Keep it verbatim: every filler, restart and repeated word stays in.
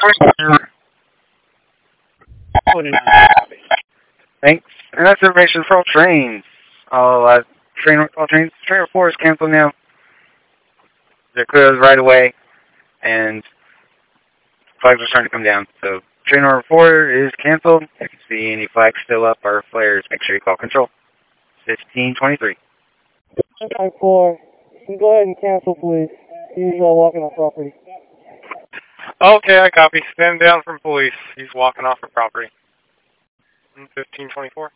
Thanks. And that's information for all trains. All uh, train, all trains. Trainer four is canceled now. They're clear right away, and flags are starting to come down. So train number four is canceled. If you see any flags still up or flares, make sure you call control. fifteen twenty-three. nine four. Can you go ahead and cancel, please? He's uh, walking off property. Okay, I copy. Stand down from police. He's walking off the property. fifteen twenty-four.